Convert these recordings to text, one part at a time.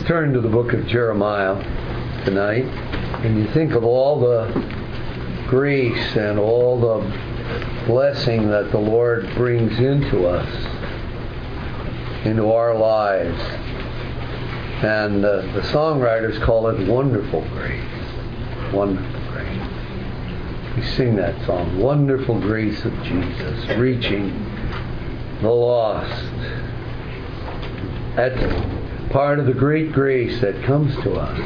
turn to the book of Jeremiah tonight, and you think of all the grace and all the blessing that the Lord brings into us, into our lives. And the songwriters call it wonderful grace. Wonderful grace. We sing that song, Wonderful Grace of Jesus, reaching the lost. That's part of the great grace that comes to us.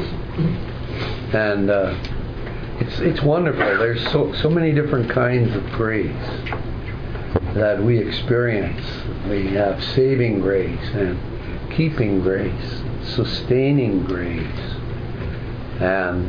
And it's wonderful. There's so many different kinds of grace that we experience. We have saving grace and keeping grace, sustaining grace, and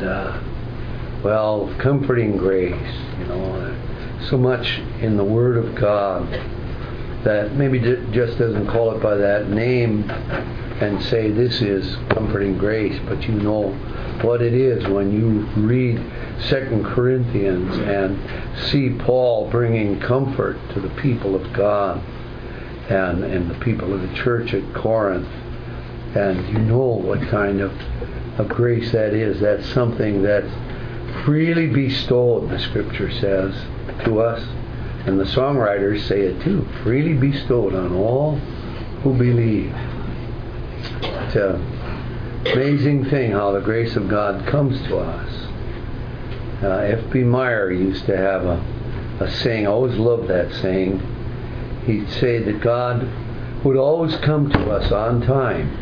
comforting grace. So much in the Word of God that maybe just doesn't call it by that name and say this is comforting grace, but you know what it is when you read 2 Corinthians and see Paul bringing comfort to the people of God and the people of the church at Corinth. And you know what kind of grace that is. That's something that's freely bestowed, the Scripture says, to us. And the songwriters say it too, freely bestowed on all who believe. It's an amazing thing how the grace of God comes to us. F.B. Meyer used to have a saying, I always loved that saying. He'd say that God would always come to us on time.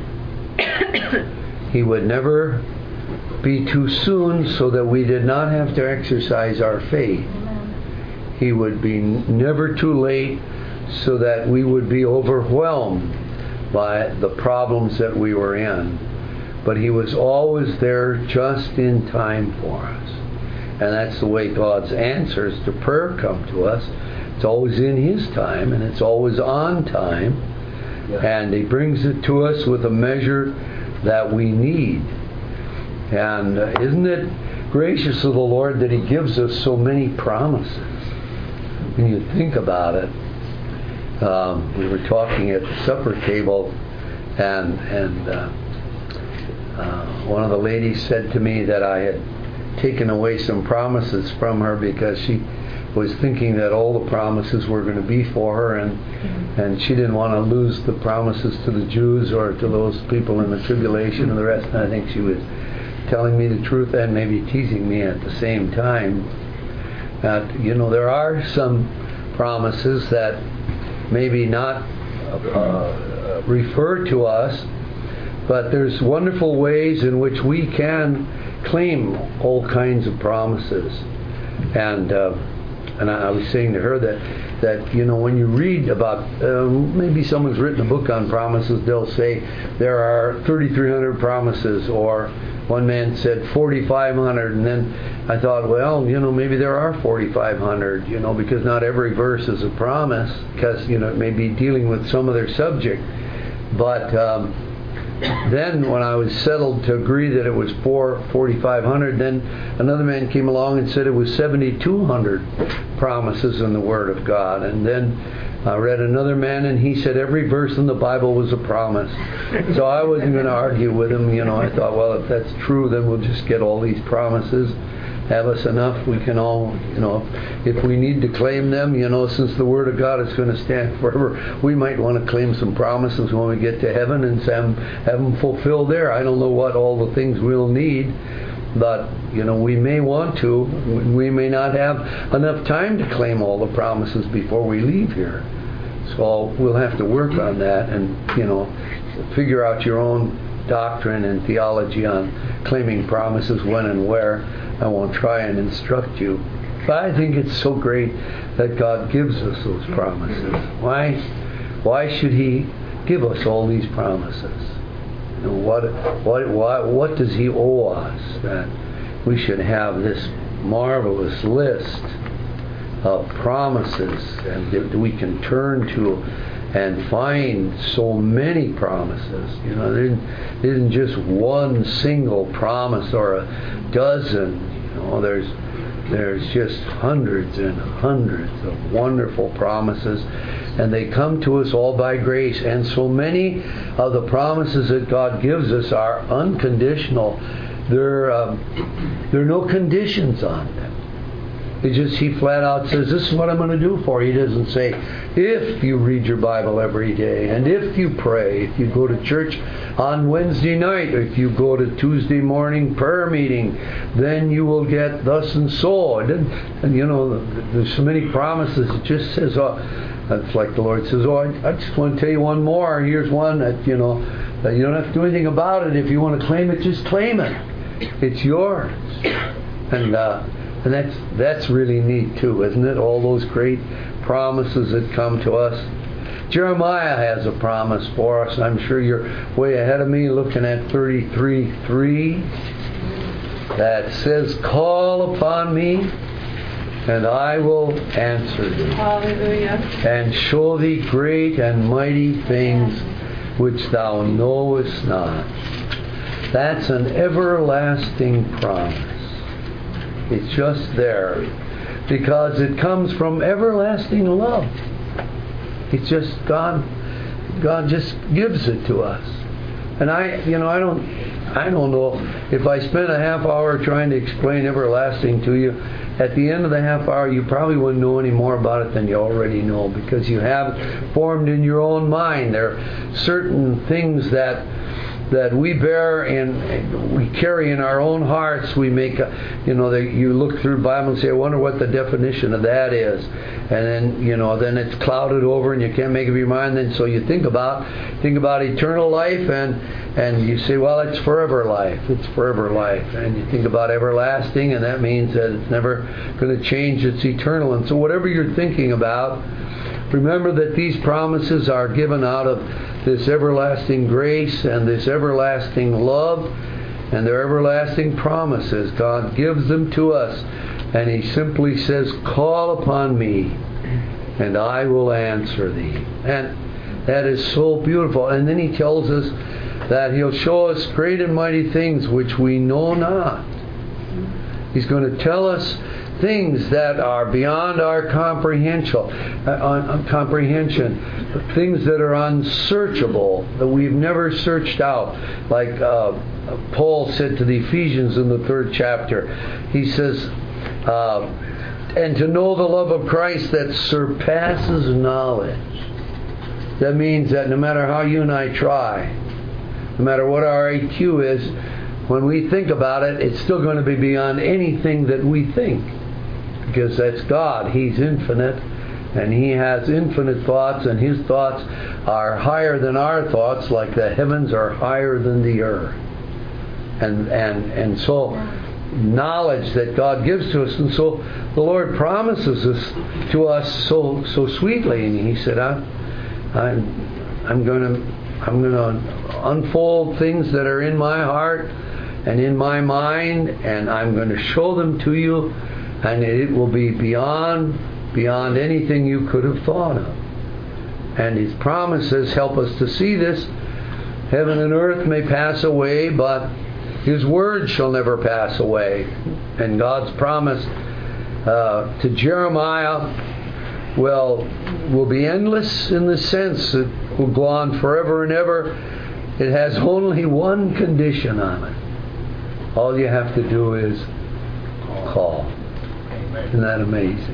He would never be too soon so that we did not have to exercise our faith. He would be never too late so that we would be overwhelmed by the problems that we were in. But He was always there just in time for us. And that's the way God's answers to prayer come to us. It's always in His time, and it's always on time. And He brings it to us with a measure that we need. And isn't it gracious of the Lord that He gives us so many promises? When you think about it, we were talking at the supper table, and one of the ladies said to me that I had taken away some promises from her because she was thinking that all the promises were going to be for her, and she didn't want to lose the promises to the Jews or to those people in the tribulation and the rest. And I think she was telling me the truth and maybe teasing me at the same time. That there are some promises that maybe not refer to us, but there's wonderful ways in which we can claim all kinds of promises. And I was saying to her that when you read about maybe someone's written a book on promises, they'll say there are 3,300 promises, or one man said 4,500, and then I thought, well, maybe there are 4,500, because not every verse is a promise, because it may be dealing with some other subject. But then when I was settled to agree that it was 4,500, then another man came along and said it was 7,200 promises in the Word of God. And then I read another man, and he said every verse in the Bible was a promise. So I wasn't going to argue with him. I thought, well, if that's true, then we'll just get all these promises. Have us enough. We can all, if we need to claim them, since the Word of God is going to stand forever, we might want to claim some promises when we get to heaven and have them fulfilled there. I don't know what all the things we'll need, but, we may want to. We may not have enough time to claim all the promises before we leave here. So we'll have to work on that and, figure out your own doctrine and theology on claiming promises when and where. I won't try and instruct you. But I think it's so great that God gives us those promises. Why should He give us all these promises? What does He owe us that we should have this marvelous list of promises and that we can turn to and find so many promises? There isn't just one single promise or a dozen. There's just hundreds and hundreds of wonderful promises. and they come to us all by grace. And so many of the promises that God gives us are unconditional. There are no conditions on them. He flat out says, this is what I'm going to do for you. He doesn't say, if you read your Bible every day, and if you pray, if you go to church on Wednesday night, if you go to Tuesday morning prayer meeting, then you will get thus and so. And you know, there's so many promises. It just says, it's like the Lord says, I just want to tell you one more. Here's one that, that you don't have to do anything about it. If you want to claim it, just claim it. It's yours. And that's really neat too, isn't it? All those great promises that come to us. Jeremiah has a promise for us. I'm sure you're way ahead of me looking at 33:3 that says, call upon me and I will answer thee. Hallelujah. And show thee great and mighty things which thou knowest not. That's an everlasting promise. It's just there because it comes from everlasting love. It's just God just gives it to us. And I don't know if I spent a half hour trying to explain everlasting to you. At the end of the half hour, you probably wouldn't know any more about it than you already know, because you have it formed in your own mind. There are certain things that we bear and we carry in our own hearts. We make, you look through the Bible and say, I wonder what the definition of that is. And then, then it's clouded over and you can't make up your mind. Then so you think about eternal life and you say, well, it's forever life. It's forever life. And you think about everlasting, and that means that it's never going to change. It's eternal. And so whatever you're thinking about, remember that these promises are given out of this everlasting grace and this everlasting love, and they're everlasting promises. God gives them to us, and He simply says, call upon me, and I will answer thee. And that is so beautiful. And then He tells us that He'll show us great and mighty things which we know not. He's going to tell us things that are beyond our comprehension, things that are unsearchable, that we've never searched out. Like Paul said to the Ephesians in the 3rd chapter, he says, and to know the love of Christ that surpasses knowledge. That means that no matter how you and I try, no matter what our IQ is, when we think about it, it's still going to be beyond anything that we think. Because that's God. He's infinite, and He has infinite thoughts, and His thoughts are higher than our thoughts, like the heavens are higher than the earth. And so knowledge that God gives to us, and so the Lord promises this to us so sweetly. And He said, I'm going to unfold things that are in my heart and in my mind, and I'm going to show them to you. And it will be beyond anything you could have thought of. And His promises help us to see this. Heaven and earth may pass away, but His word shall never pass away. And God's promise to Jeremiah will be endless in the sense it will go on forever and ever. It has only one condition on it. All you have to do is call. Isn't that amazing?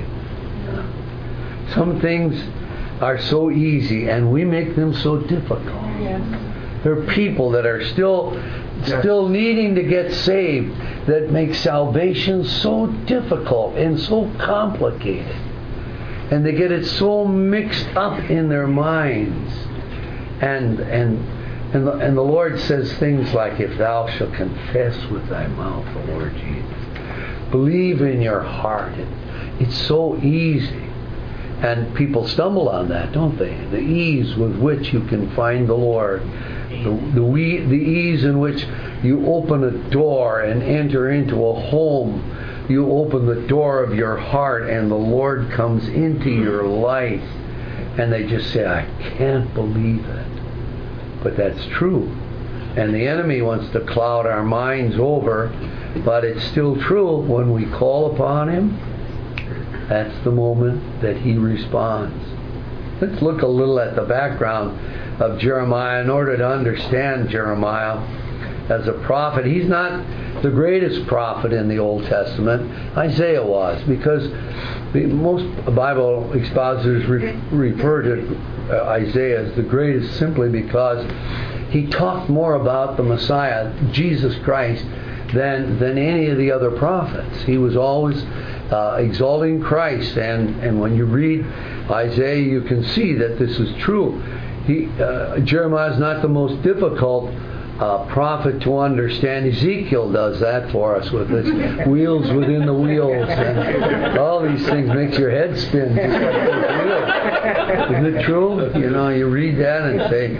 Some things are so easy and we make them so difficult. Yes. There are people that are still needing to get saved that make salvation so difficult and so complicated. And they get it so mixed up in their minds. And the Lord says things like, if thou shalt confess with thy mouth the Lord Jesus, believe in your heart. It's so easy. And people stumble on that, don't they? The ease with which you can find the Lord. The ease in which you open a door and enter into a home. You open the door of your heart and the Lord comes into your life. And they just say, I can't believe it. But that's true. And the enemy wants to cloud our minds over. But it's still true. When we call upon Him, that's the moment that He responds. let's look a little at the background of Jeremiah in order to understand Jeremiah as a prophet. He's not the greatest prophet in the Old Testament. Isaiah was, because most Bible expositors refer to Isaiah as the greatest simply because he talked more about the Messiah, Jesus Christ, than any of the other prophets. He was always exalting Christ, and when you read Isaiah, you can see that this is true. Jeremiah is not the most difficult prophet to understand. Ezekiel does that for us with his wheels within the wheels and all these things. Makes your head spin just like those wheels. Isn't it true? You read that and say,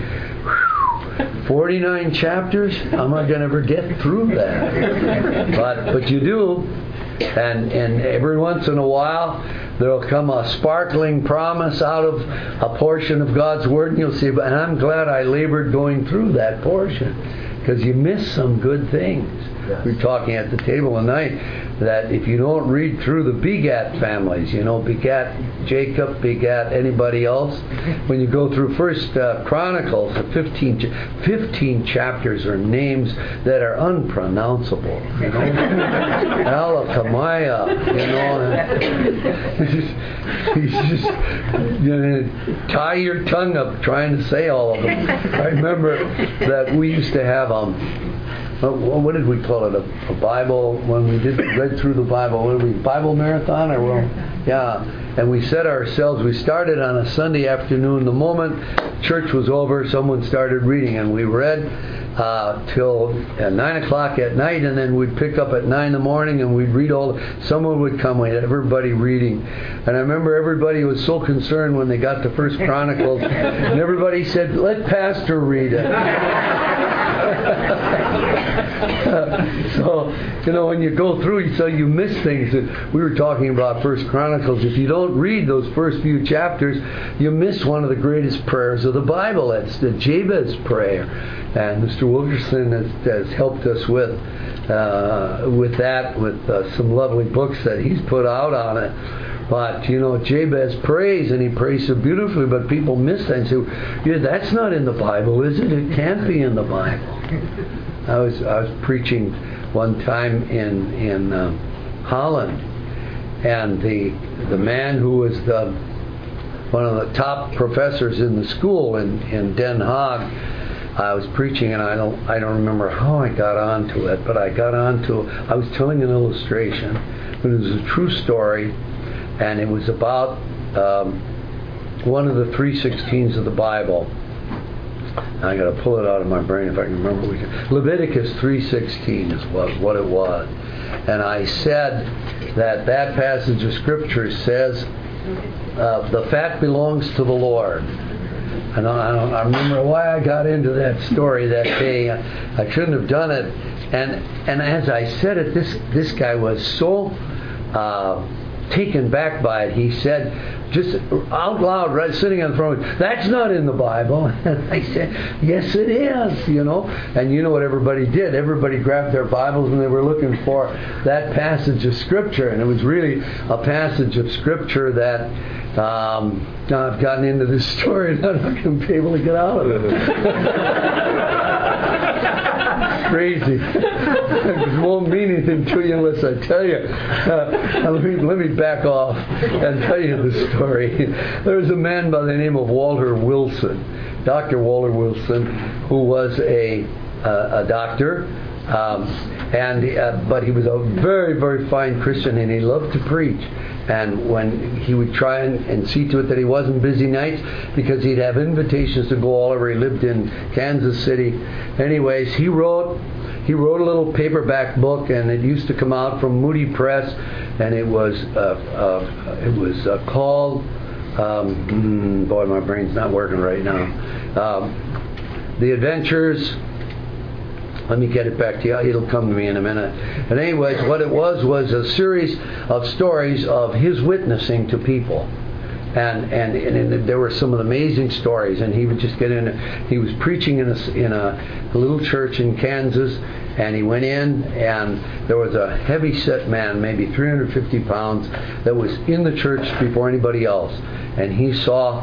49 chapters? How am I going to ever get through that? But you do. And every once in a while there'll come a sparkling promise out of a portion of God's Word, and you'll see, and I'm glad I labored going through that portion, because you miss some good things. Yes. We were talking at the table tonight that if you don't read through the begat families, begat Jacob, begat anybody else, when you go through First Chronicles, the 15 chapters are names that are unpronounceable. Alakamaya, he's just tie your tongue up trying to say all of them. I remember that we used to have what did we call it? A Bible, when we read through the Bible. What did we, Bible marathon? Yeah. And we set ourselves, we started on a Sunday afternoon. The moment church was over, someone started reading, and we read till 9 o'clock at night, and then we'd pick up at 9 in the morning, and we'd read someone would come, we had everybody reading. And I remember everybody was so concerned when they got to First Chronicles, and everybody said, let Pastor read it. So, when you go through, so you miss things. We were talking about First Chronicles. If you don't read those first few chapters, you miss one of the greatest prayers of the Bible. That's the Jabez prayer. And Mr. Wilkerson has helped us with some lovely books that he's put out on it. But, Jabez prays, and he prays so beautifully, but people miss that and say, yeah, that's not in the Bible, is it? It can't be in the Bible. I was preaching one time in Holland, and the man who was one of the top professors in the school in Den Haag, I was preaching, and I don't remember how I got onto it, but I was telling an illustration, but it was a true story, and it was about one of the 3:16s of the Bible. I got to pull it out of my brain if I can remember. Leviticus 3:16 is what it was. And I said that passage of Scripture says, the fat belongs to the Lord. And I remember why I got into that story that day. I shouldn't have done it. And as I said it, this guy was so taken back by it. He said, just out loud, right, sitting on the front, that's not in the Bible. And I said, yes it is, And you know what everybody did? Everybody grabbed their Bibles and they were looking for that passage of Scripture. And it was really a passage of Scripture that now I've gotten into this story and I'm not going to be able to get out of it. Crazy. It won't mean anything to you unless I tell you. Let me back off and tell you the story. There was a man by the name of Walter Wilson, Dr. Walter Wilson, who was a doctor, but he was a very, very fine Christian, and he loved to preach. And when he would try and see to it that he wasn't busy nights, because he'd have invitations to go all over. He lived in Kansas City. Anyways, he wrote a little paperback book, and it used to come out from Moody Press, and it was called boy, my brain's not working right now. The Adventures. Let me get it back to you. It'll come to me in a minute. But anyways, what it was a series of stories of his witnessing to people. And there were some amazing stories, and he would just get in. He was preaching in a little church in Kansas, and he went in, and there was a heavy-set man, maybe 350 pounds, that was in the church before anybody else. And he saw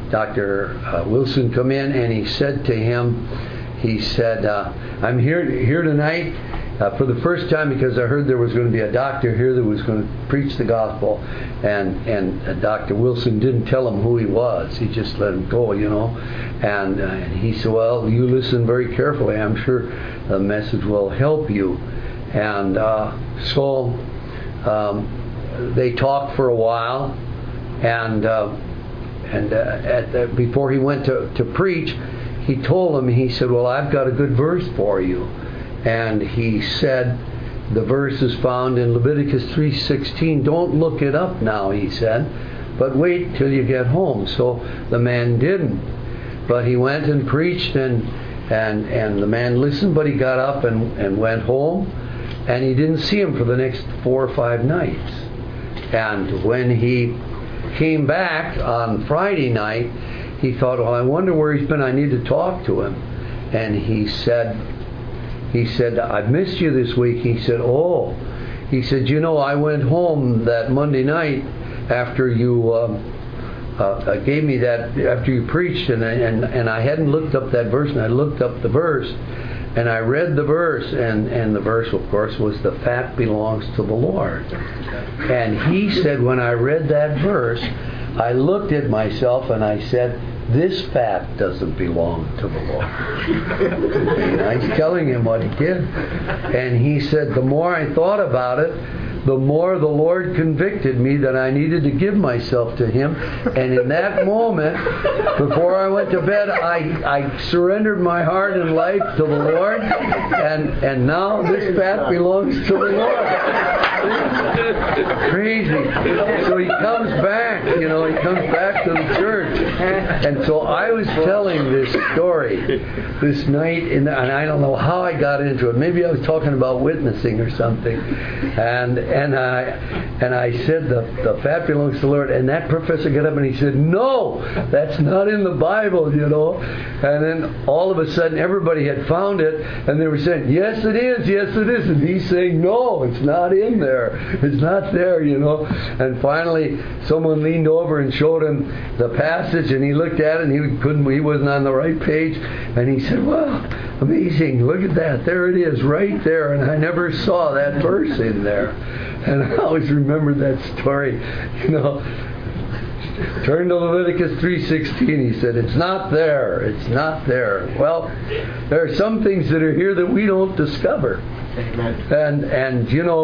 Dr. Wilson come in, and he said to him, he said, I'm here tonight for the first time because I heard there was going to be a doctor here that was going to preach the gospel. And Dr. Wilson didn't tell him who he was. He just let him go, And he said, well, you listen very carefully. I'm sure the message will help you. And so they talked for a while. And before he went to preach, he told him, he said, well, I've got a good verse for you. And he said, the verse is found in Leviticus 3:16. Don't look it up now, he said, but wait till you get home. So the man didn't. But he went and preached, and the man listened, but he got up and went home, and he didn't see him for the next 4 or 5 nights. And when he came back on Friday night, he thought, well, I wonder where he's been. I need to talk to him. And he said, I've missed you this week. He said, oh. He said, I went home that Monday night after you gave me that, after you preached, and I hadn't looked up that verse, and I looked up the verse, and I read the verse, and the verse, of course, was the fat belongs to the Lord. And he said, when I read that verse, I looked at myself and I said, this fat doesn't belong to the Lord. And I was telling him what he did. And he said, the more I thought about it, the more the Lord convicted me that I needed to give myself to Him. And in that moment, before I went to bed, I surrendered my heart and life to the Lord. And now this fat belongs to the Lord. Crazy. So he comes back, he comes back to the church. And so I was telling this story this night, and I don't know how I got into it. Maybe I was talking about witnessing or something. And I said the fat belongs to the Lord, and that professor got up and he said, no, that's not in the Bible, And then all of a sudden everybody had found it, and they were saying, yes it is, and he's saying, no, it's not in there, it's not there, And finally someone leaned over and showed him the passage, and he looked at it and he wasn't on the right page, and he said, well, amazing, look at that, there it is right there, and I never saw that verse in there. And I always remember that story, Turn to Leviticus 3:16. He said, it's not there. It's not there. Well, there are some things that are here that we don't discover. Amen. And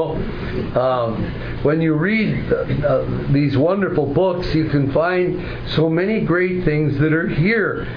when you read these wonderful books, you can find so many great things that are here.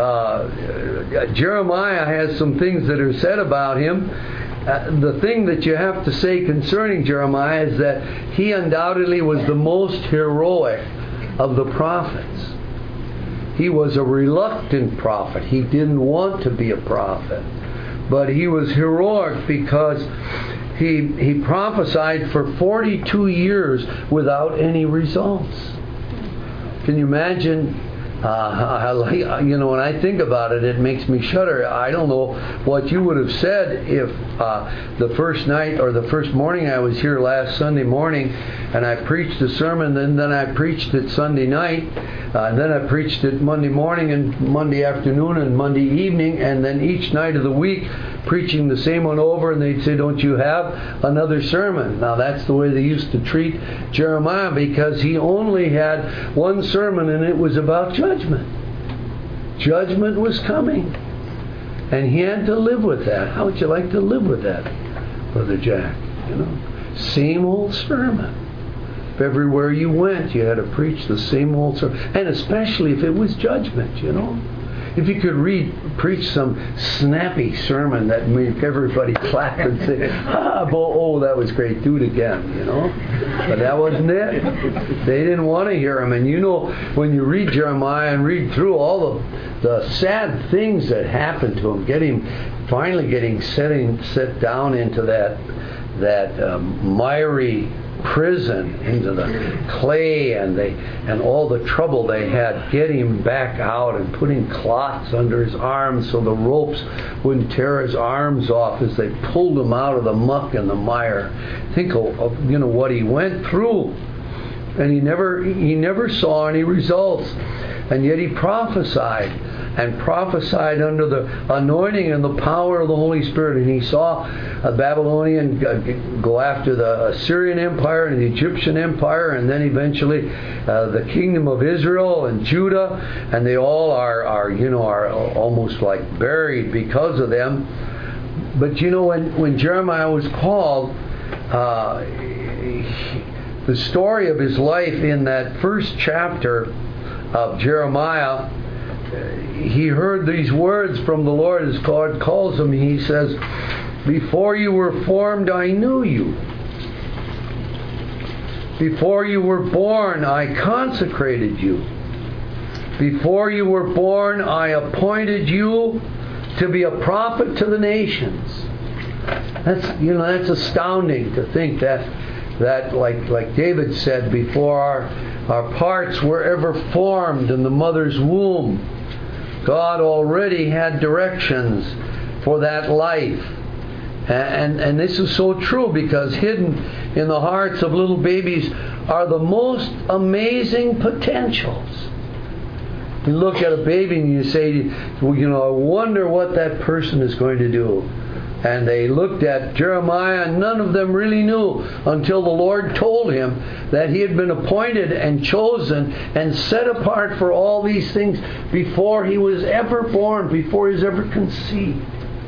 Jeremiah has some things that are said about him. The thing that you have to say concerning Jeremiah is that he undoubtedly was the most heroic of the prophets. He was a reluctant prophet. He didn't want to be a prophet. But he was heroic because he prophesied for 42 years without any results. Can you imagine? When I think about it, it makes me shudder. I don't know what you would have said if the first night or the first morning I was here last Sunday morning, and I preached a sermon, and then I preached it Sunday night, and then I preached it Monday morning and Monday afternoon and Monday evening, and then each night of the week preaching the same one over, and they'd say, don't you have another sermon? Now that's the way they used to treat Jeremiah, because he only had one sermon, and it was about judgment. Judgment was coming, and he had to live with that. How would you like to live with that, Brother Jack? Same old sermon. If everywhere you went, you had to preach the same old sermon, and especially if it was judgment, If you could preach some snappy sermon that made everybody clap and say, that was great, do it again, But that wasn't it. They didn't want to hear him. And when you read Jeremiah and read through all the sad things that happened to him, finally getting set down into that miry prison, into the clay, and all the trouble they had getting him back out and putting cloths under his arms so the ropes wouldn't tear his arms off as they pulled him out of the muck and the mire. Think of what he went through, and he never saw any results. And yet he prophesied, and prophesied under the anointing and the power of the Holy Spirit. And he saw a Babylonian go after the Assyrian Empire and the Egyptian Empire, and then eventually the kingdom of Israel and Judah, and they all are almost like buried because of them. But when Jeremiah was called, the story of his life in that first chapter of Jeremiah, he heard these words from the Lord as God calls him. He says, "Before you were formed, I knew you. Before you were born, I consecrated you. Before you were born, I appointed you to be a prophet to the nations." That's astounding to think that like David said, before our parts were ever formed in the mother's womb, God already had directions for that life. And this is so true, because hidden in the hearts of little babies are the most amazing potentials. You look at a baby and you say, I wonder what that person is going to do. And they looked at Jeremiah, and none of them really knew until the Lord told him that he had been appointed and chosen and set apart for all these things before he was ever born, before he was ever conceived.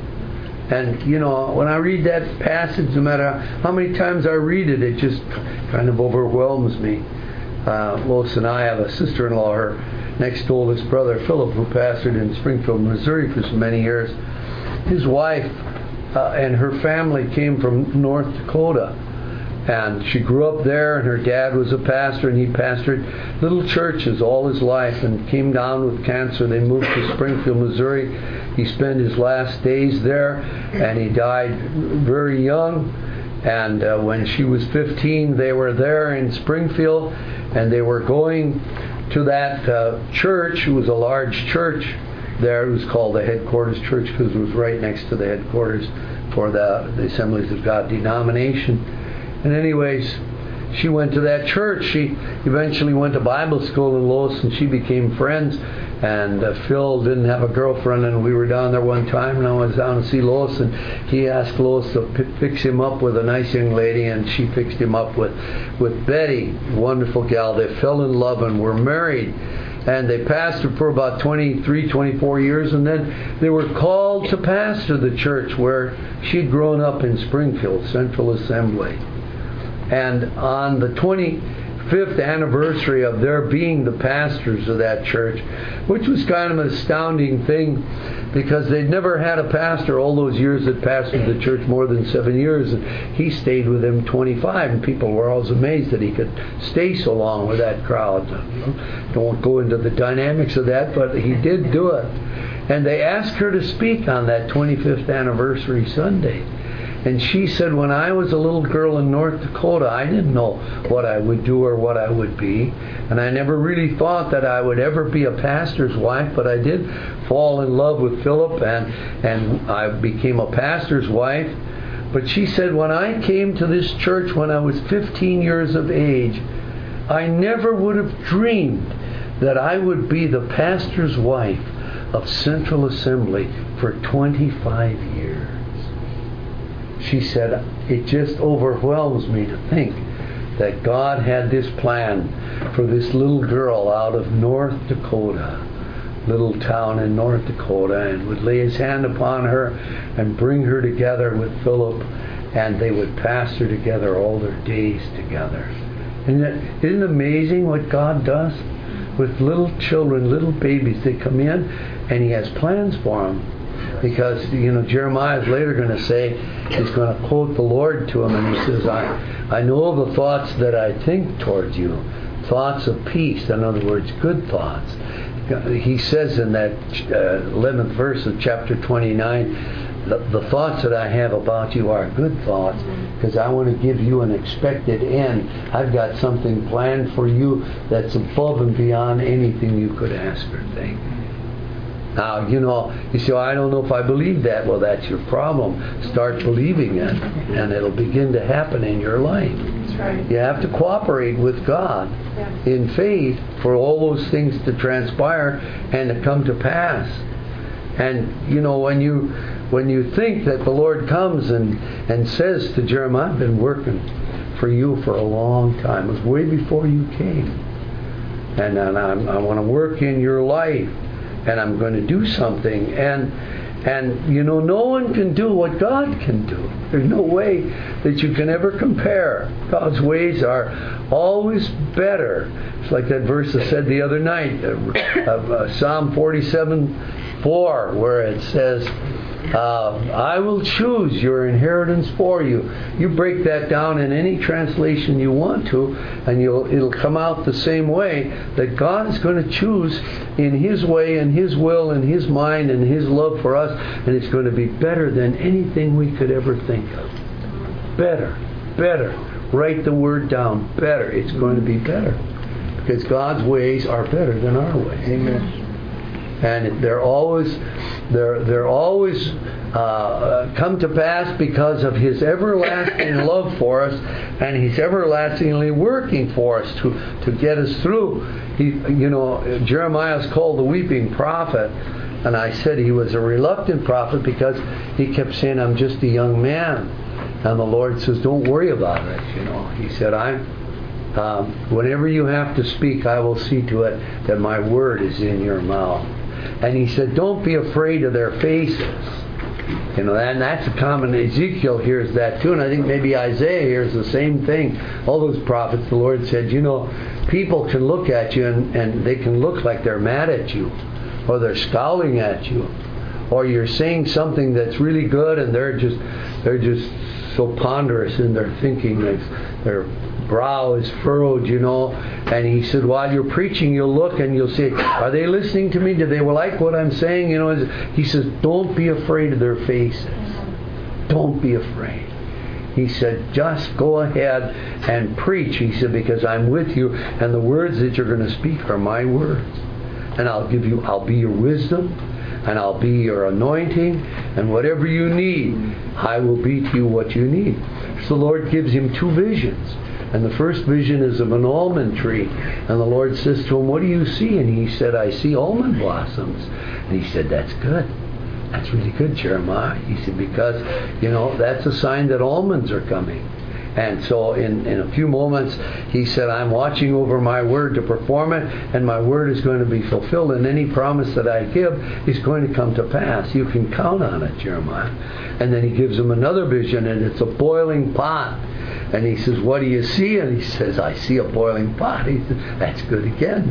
And, when I read that passage, no matter how many times I read it, it just kind of overwhelms me. Lois and I have a sister-in-law, her next oldest brother, Philip, who pastored in Springfield, Missouri for so many years. His wife and her family came from North Dakota, and she grew up there, and her dad was a pastor, and he pastored little churches all his life, and came down with cancer. They moved to Springfield, Missouri. He spent his last days there, and he died very young. And when she was 15, they were there in Springfield, and they were going to that church. It was a large church there. It was called the Headquarters Church because it was right next to the headquarters for the Assemblies of God denomination. And anyways, she went to that church. She eventually went to Bible school in Lois, and she became friends. And Phil didn't have a girlfriend, and we were down there one time, and I was down to see Lois, and he asked Lois to fix him up with a nice young lady, and she fixed him up with Betty, wonderful gal. They fell in love and were married. And they pastored for about 23, 24 years, and then they were called to pastor the church where she'd grown up in Springfield, Central Assembly. And on the 25th anniversary of their being the pastors of that church, which was kind of an astounding thing, because they'd never had a pastor all those years that pastored the church more than 7 years, and he stayed with them 25, and people were always amazed that he could stay so long with that crowd. Don't go into the dynamics of that, but he did do it. And they asked her to speak on that 25th anniversary Sunday. And she said, when I was a little girl in North Dakota, I didn't know what I would do or what I would be. And I never really thought that I would ever be a pastor's wife, but I did fall in love with Philip, and I became a pastor's wife. But she said, when I came to this church when I was 15 years of age, I never would have dreamed that I would be the pastor's wife of Central Assembly for 25 years. She said, it just overwhelms me to think that God had this plan for this little girl out of North Dakota, little town in North Dakota, and would lay his hand upon her and bring her together with Philip, and they would pastor together all their days together. Isn't it amazing what God does with little children, little babies? They come in, and he has plans for them. Because, Jeremiah is later going to say, he's going to quote the Lord to him, and he says, I know the thoughts that I think towards you, thoughts of peace, in other words, good thoughts. He says in that 11th verse of chapter 29, the thoughts that I have about you are good thoughts, because I want to give you an expected end. I've got something planned for you that's above and beyond anything you could ask or think. Now, you say, I don't know if I believe that. Well, that's your problem. Start believing it, and it'll begin to happen in your life. That's right. You have to cooperate with God in faith for all those things to transpire and to come to pass. And you know, when you think that the Lord comes and says to Jeremiah, I've been working for you for a long time. It was way before you came. And I want to work in your life, and I'm going to do something. And you know, no one can do what God can do. There's no way that you can ever compare. God's ways are always better. It's like that verse I said the other night of Psalm 47:4, where it says, I will choose your inheritance for you. You break that down in any translation you want to, and it'll come out the same way, that God is going to choose in His way and His will and His mind and His love for us, and it's going to be better than anything we could ever think of. Better. Write the word down. Better. It's going to be better. Because God's ways are better than our ways. Amen. And they're always come to pass because of His everlasting love for us, and He's everlastingly working for us to get us through. Jeremiah is called the weeping prophet, and I said he was a reluctant prophet because he kept saying, I'm just a young man. And the Lord says, don't worry about it. He said, whenever you have to speak, I will see to it that my word is in your mouth. And He said, don't be afraid of their faces. And that's a common, Ezekiel hears that too, and I think maybe Isaiah hears the same thing. All those prophets, the Lord said, people can look at you and they can look like they're mad at you, or they're scowling at you, or you're saying something that's really good and they're just so ponderous in their thinking, their brow is furrowed, and He said, while you're preaching, you'll look and you'll say, are they listening to me? Do they like what I'm saying? He says, don't be afraid of their faces. Don't be afraid. He said, just go ahead and preach. He said, because I'm with you, and the words that you're going to speak are my words. And I'll be your wisdom, and I'll be your anointing, and whatever you need, I will be to you what you need. So the Lord gives him two visions. And the first vision is of an almond tree. And the Lord says to him, what do you see? And he said, I see almond blossoms. And he said, that's good. That's really good, Jeremiah. He said, because, that's a sign that almonds are coming. And so in a few moments, he said, I'm watching over my word to perform it, and my word is going to be fulfilled, and any promise that I give is going to come to pass. You can count on it, Jeremiah. And then he gives him another vision, and it's a boiling pot. And he says, what do you see? And he says, I see a boiling pot. He said, that's good again,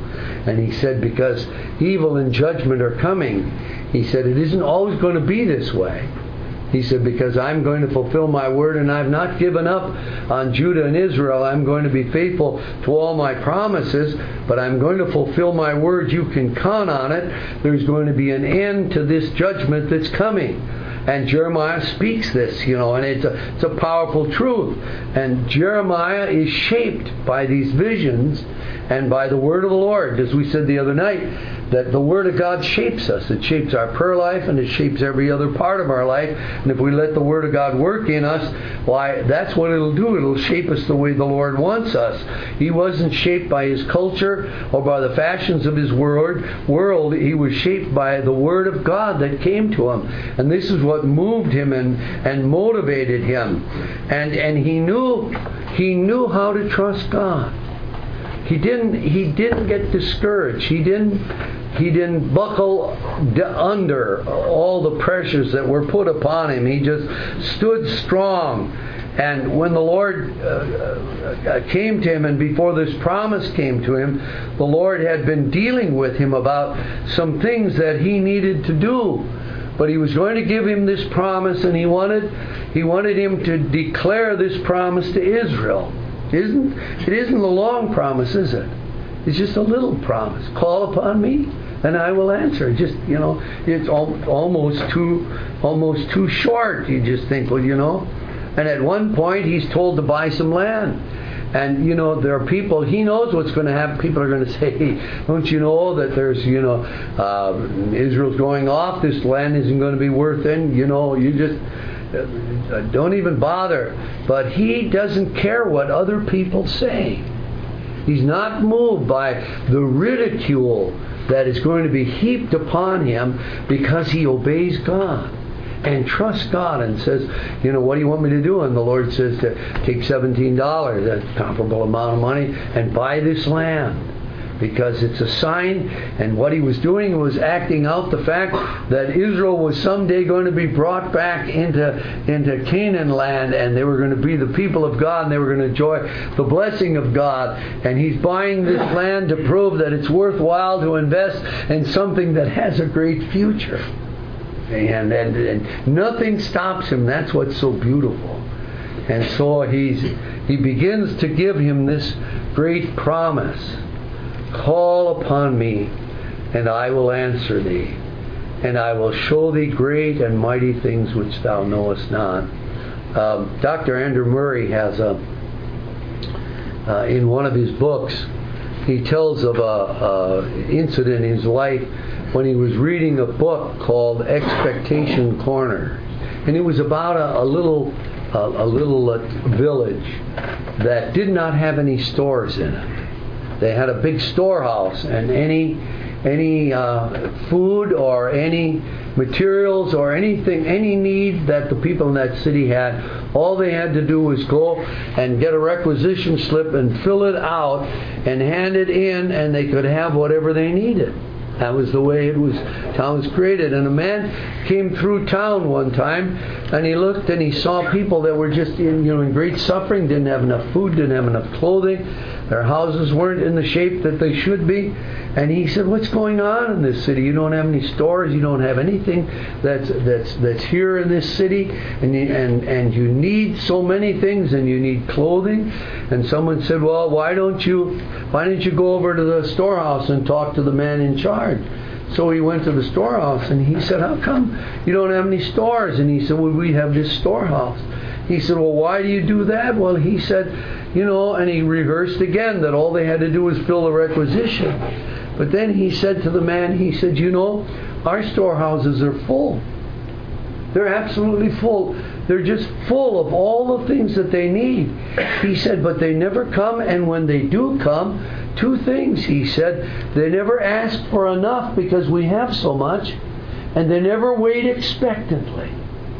And he said, because evil and judgment are coming. He said, it isn't always going to be this way. He said, because I'm going to fulfill my word, and I've not given up on Judah and Israel. I'm going to be faithful to all my promises, but I'm going to fulfill my word. You can count on it. There's going to be an end to this judgment that's coming. And Jeremiah speaks this, and it's a powerful truth. And Jeremiah is shaped by these visions and by the word of the Lord. As we said the other night, that the Word of God shapes us. It shapes our prayer life, and it shapes every other part of our life. And if we let the Word of God work in us, why, that's what it'll do. It'll shape us the way the Lord wants us. He wasn't shaped by his culture or by the fashions of his world. He was shaped by the Word of God that came to him. And this is what moved him and motivated him. And he knew how to trust God. He didn't get discouraged. He didn't buckle under all the pressures that were put upon him. He just stood strong. And when the Lord came to him, and before this promise came to him, the Lord had been dealing with him about some things that he needed to do. But he was going to give him this promise, and he wanted him to declare this promise to Israel. It isn't a long promise, is it? It's just a little promise. Call upon me, and I will answer. It's almost too short. You just think, And at one point, he's told to buy some land. And, there are people, he knows what's going to happen. People are going to say, hey, don't you know that there's, Israel's going off. This land isn't going to be worth it. don't even bother. But he doesn't care what other people say. He's not moved by the ridicule that is going to be heaped upon him because he obeys God and trusts God and says, what do you want me to do? And the Lord says to take $17, that's a comparable amount of money, and buy this land. Because it's a sign, and what he was doing was acting out the fact that Israel was someday going to be brought back into Canaan land, and they were going to be the people of God, and they were going to enjoy the blessing of God. And he's buying this land to prove that it's worthwhile to invest in something that has a great future. And nothing stops him. That's what's so beautiful. And so he begins to give him this great promise. Call upon me, and I will answer thee, and I will show thee great and mighty things which thou knowest not. Dr. Andrew Murray has in one of his books, he tells of an incident in his life when he was reading a book called Expectation Corner, and it was about a little village that did not have any stores in it. They had a big storehouse, and any food or any materials or anything, any need that the people in that city had, all they had to do was go and get a requisition slip and fill it out and hand it in, and they could have whatever they needed. That was the way town was created. And a man came through town one time, and he looked and he saw people that were just in great suffering, didn't have enough food, didn't have enough clothing. Their houses weren't in the shape that they should be. And he said, what's going on in this city? You don't have any stores. You don't have anything that's here in this city. And you need so many things, and you need clothing. And someone said, well, why don't you go over to the storehouse and talk to the man in charge? So he went to the storehouse, and he said, how come you don't have any stores? And he said, well, we have this storehouse. He said, well, why do you do that? Well, he said, and he rehearsed again that all they had to do was fill the requisition. But then he said to the man, he said, our storehouses are full. They're absolutely full. They're just full of all the things that they need. He said, but they never come, and when they do come, two things, he said. They never ask for enough because we have so much, and they never wait expectantly.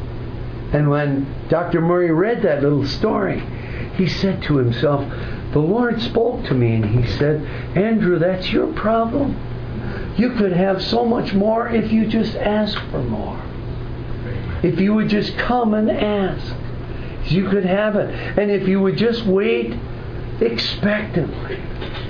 And when Dr. Murray read that little story, he said to himself, the Lord spoke to me, and he said, Andrew, that's your problem. You could have so much more if you just ask for more. If you would just come and ask, you could have it. And if you would just wait expectantly.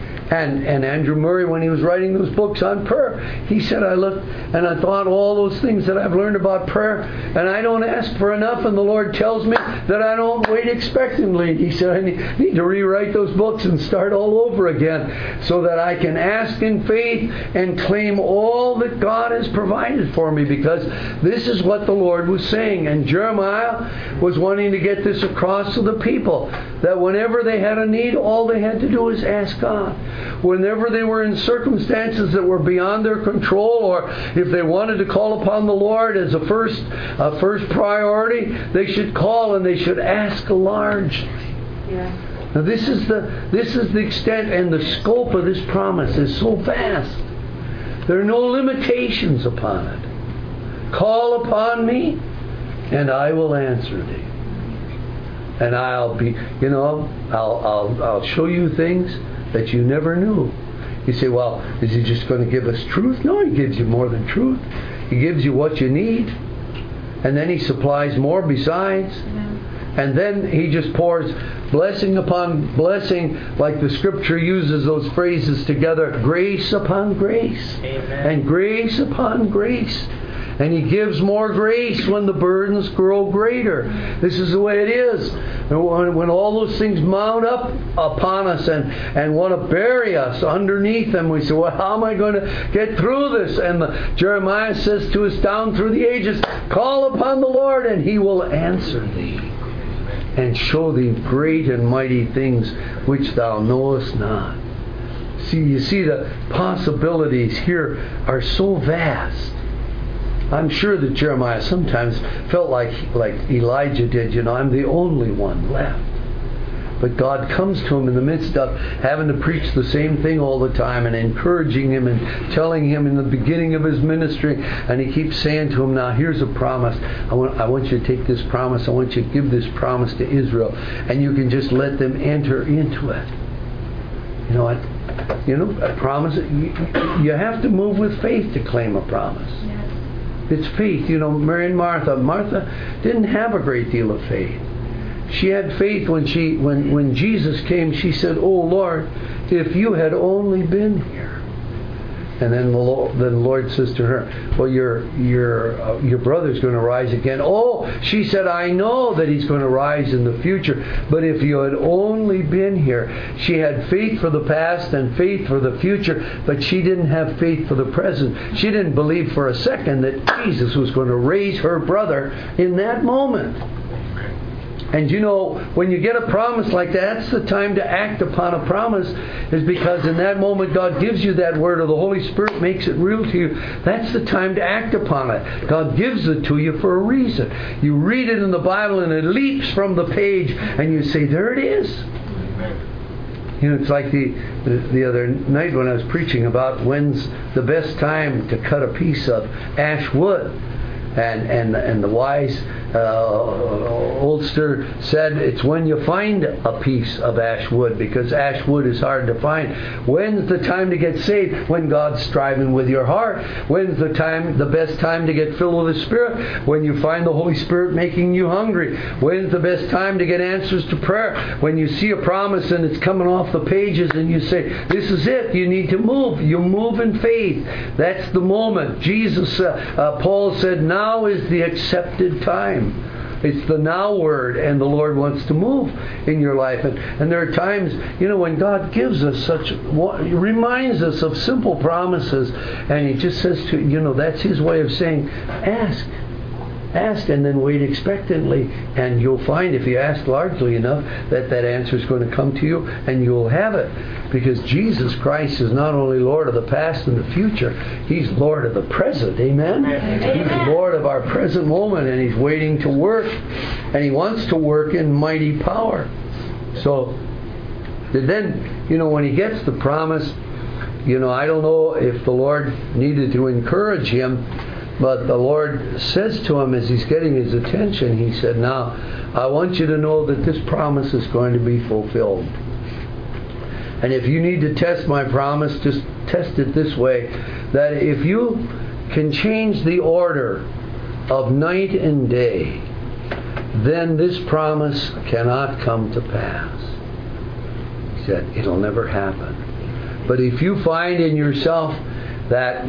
And Andrew Murray, when he was writing those books on prayer, he said, I looked and I thought all those things that I've learned about prayer, and I don't ask for enough, and the Lord tells me that I don't wait expectantly. He said, I need to rewrite those books and start all over again so that I can ask in faith and claim all that God has provided for me, because this is what the Lord was saying. And Jeremiah was wanting to get this across to the people, that whenever they had a need, all they had to do was ask God. Whenever they were in circumstances that were beyond their control, or if they wanted to call upon the Lord as a first priority, they should call and they should ask largely. Yeah. Now this is the extent and the scope of this promise is so vast. There are no limitations upon it. Call upon me, and I will answer thee. And I'll be, I'll show you things that you never knew. You say, well, is he just going to give us truth? No, he gives you more than truth. He gives you what you need. And then he supplies more besides. And then he just pours blessing upon blessing, like the Scripture uses those phrases together, grace upon grace. Amen. And grace upon grace. And he gives more grace when the burdens grow greater. This is the way it is. When all those things mount up upon us and want to bury us underneath them, we say, well, how am I going to get through this? And Jeremiah says to us down through the ages, call upon the Lord, and he will answer thee and show thee great and mighty things which thou knowest not. You see the possibilities here are so vast. I'm sure that Jeremiah sometimes felt like Elijah did, I'm the only one left. But God comes to him in the midst of having to preach the same thing all the time and encouraging him and telling him in the beginning of his ministry. And he keeps saying to him, now here's a promise. I want you to take this promise. I want you to give this promise to Israel. And you can just let them enter into it. A promise. You have to move with faith to claim a promise. It's faith. Mary and Martha. Martha didn't have a great deal of faith. She had faith when Jesus came. She said, "Oh Lord, if you had only been here." And then the Lord says to her, "Well, your brother's going to rise again." Oh, she said, "I know that he's going to rise in the future, but if you had only been here." She had faith for the past and faith for the future, but she didn't have faith for the present. She didn't believe for a second that Jesus was going to raise her brother in that moment. And when you get a promise like that, that's the time to act upon a promise, is because in that moment God gives you that word, or the Holy Spirit makes it real to you. That's the time to act upon it. God gives it to you for a reason. You read it in the Bible and it leaps from the page and you say, there it is. It's like the other night when I was preaching about when's the best time to cut a piece of ash wood. And the wise oldster said it's when you find a piece of ash wood, because ash wood is hard to find. When's the time to get saved? When God's striving with your heart. When's the best time to get filled with the Spirit? When you find the Holy Spirit making you hungry. When's the best time to get answers to prayer? When you see a promise and it's coming off the pages and you say, this is it, you need to move. You move in faith. That's the moment. Paul said, now is the accepted time. It's the now word, and the Lord wants to move in your life. And there are times, when God gives us reminds us of simple promises, and He just says to, that's His way of saying, ask and then wait expectantly, and you'll find, if you ask largely enough, that answer is going to come to you and you'll have it, because Jesus Christ is not only Lord of the past and the future, He's Lord of the present. Amen? He's Lord of our present moment, and He's waiting to work, and He wants to work in mighty power. So then, when He gets the promise, I don't know if the Lord needed to encourage him, but the Lord says to him as He's getting his attention, He said, now, I want you to know that this promise is going to be fulfilled. And if you need to test my promise, just test it this way, that if you can change the order of night and day, then this promise cannot come to pass. He said, it'll never happen. But if you find in yourself that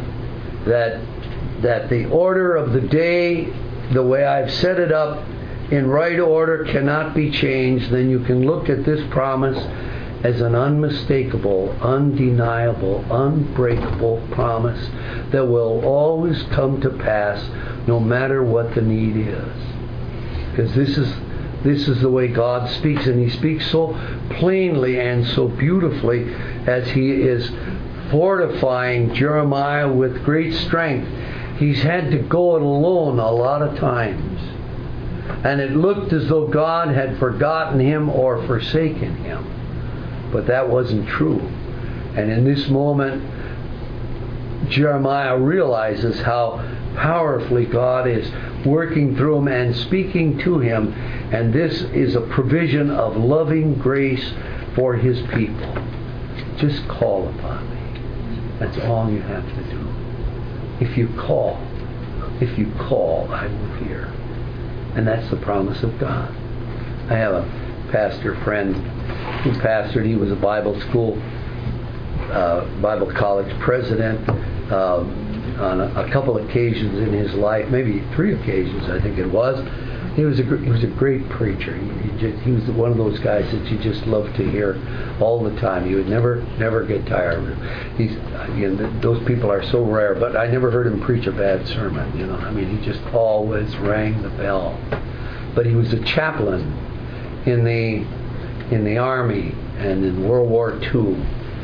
the order of the day, the way I've set it up, in right order cannot be changed, then you can look at this promise as an unmistakable, undeniable, unbreakable promise that will always come to pass no matter what the need is. Because this is the way God speaks, and He speaks so plainly and so beautifully as He is fortifying Jeremiah with great strength. He's had to go it alone a lot of times. And it looked as though God had forgotten him or forsaken him. But that wasn't true. And in this moment, Jeremiah realizes how powerfully God is working through him and speaking to him. And this is a provision of loving grace for His people. Just call upon me. That's all you have to do. If you call, I will hear. And that's the promise of God. I have a pastor friend who pastored. He was a Bible school, Bible college president on a couple occasions in his life, maybe 3 occasions, I think it was. He was a great preacher. He was one of those guys that you just loved to hear all the time. You would never get tired of him. Those people are so rare, but I never heard him preach a bad sermon. He just always rang the bell. But he was a chaplain in the Army and in World War II.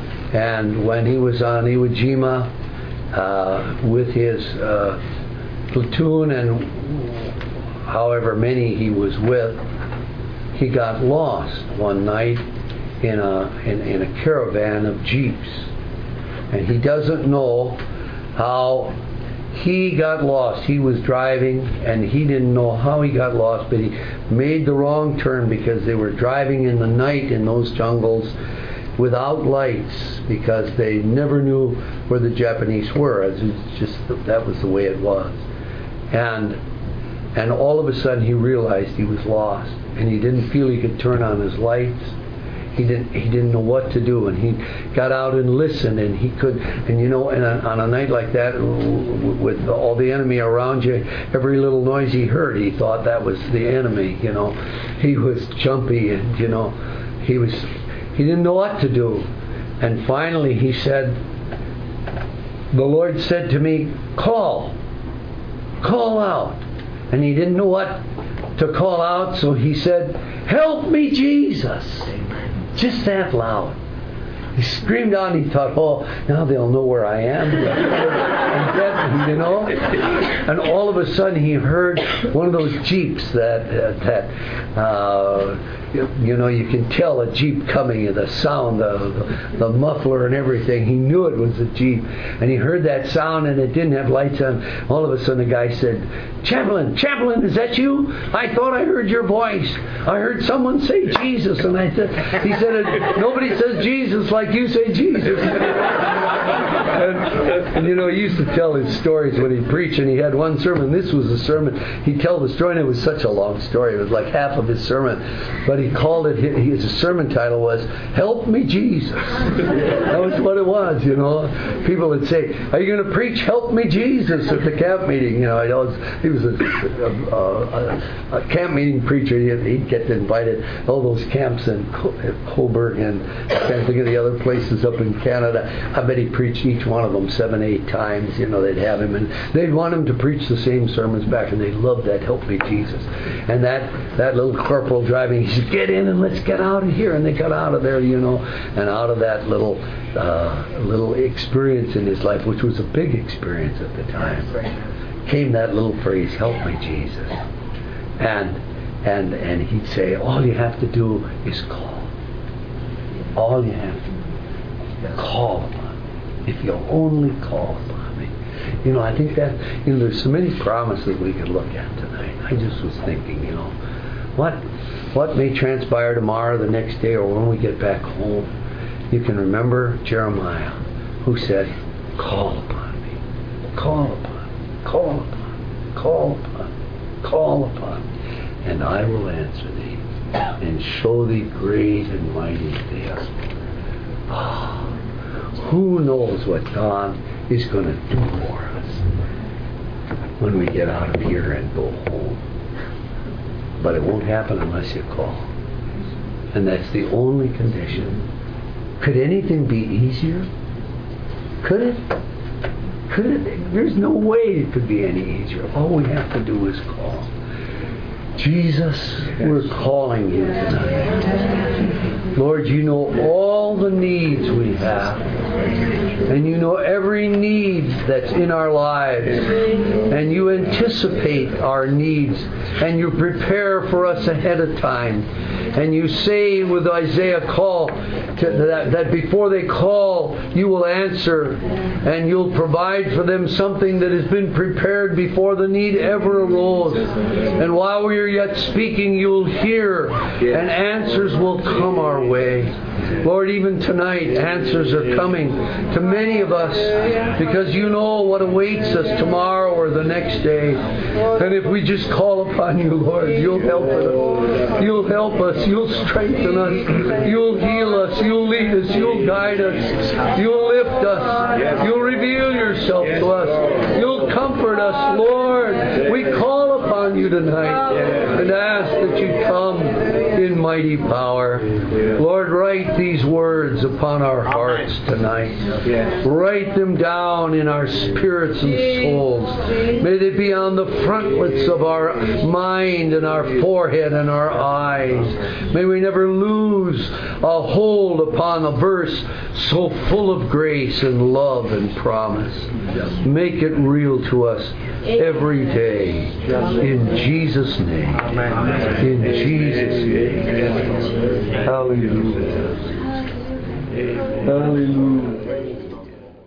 And when he was on Iwo Jima with his platoon and however many he was with, he got lost one night in a caravan of jeeps. And he doesn't know how he got lost. He was driving and he didn't know how he got lost, but he made the wrong turn because they were driving in the night in those jungles without lights because they never knew where the Japanese were. It's just that was the way it was. And all of a sudden he realized he was lost, and he didn't feel he could turn on his lights. He didn't know what to do, and he got out and listened, and he could, and on a night like that, with all the enemy around you, every little noise he heard, he thought that was the enemy. He was jumpy, and he didn't know what to do, and finally he said, "The Lord said to me, call out," and he didn't know what to call out, so he said, "Help me, Jesus." Just that loud. He screamed out and he thought, oh, now they'll know where I am. And all of a sudden he heard one of those jeeps that you can tell a jeep coming, the sound, the muffler and everything. He knew it was a jeep. And he heard that sound and it didn't have lights on. All of a sudden the guy said, Chaplain, is that you? I thought I heard your voice. I heard someone say Jesus. And he said, nobody says Jesus like you say Jesus. and he used to tell his stories when he preached, and he had one sermon. This was a sermon. He'd tell the story, and it was such a long story. It was like half of his sermon. But he called it, his sermon title was, Help Me, Jesus. That was what it was, People would say, are you going to preach Help Me, Jesus at the camp meeting? He was a camp meeting preacher. He'd get invited all those camps in Coburg and I can't think of the other places up in Canada. I bet he preached each one of them 7-8 times. They'd have him and they'd want him to preach the same sermons back, and they loved that Help Me, Jesus. And that little corporal driving, he said, get in and let's get out of here. And they got out of there, and out of that little experience in his life, which was a big experience at the time, came that little phrase, Help me, Jesus. And he'd say, all you have to do is call. All you have to do is call upon me. If you'll only call upon me. I think that, there's so many promises we could look at tonight. I just was thinking, what may transpire tomorrow, the next day, or when we get back home. You can remember Jeremiah, who said, call upon me. Call upon me. Call upon me. Call upon me. Call upon me. And I will answer thee and show thee great and mighty things. Who knows what God is going to do for us when we get out of here and go home. But it won't happen unless you call. And that's the only condition. Could anything be easier? Could it? There's no way it could be any easier. All we have to do is call. Jesus, we're calling you tonight. Lord, you know all the needs we have. And you know every need that's in our lives. And you anticipate our needs. And you prepare for us ahead of time. And you say with Isaiah, call, that before they call, you will answer. And you'll provide for them something that has been prepared before the need ever arose. And while we are yet speaking, you'll hear. And answers will come our way. Lord, even tonight, answers are coming to many of us because you know what awaits us tomorrow or the next day. And if we just call upon you, Lord, you'll help us. You'll help us. You'll strengthen us. You'll heal us. You'll lead us. You'll guide us. You'll lift us. You'll reveal yourself to us. You'll comfort us, Lord. We call upon on you tonight and ask that you come in mighty power. Lord, write these words upon our hearts tonight. Write them down in our spirits and souls. May they be on the frontlets of our mind and our forehead and our eyes. May we never lose a hold upon a verse so full of grace and love and promise. Make it real to us every day. In Jesus' name. In Jesus' name. Hallelujah. Hallelujah.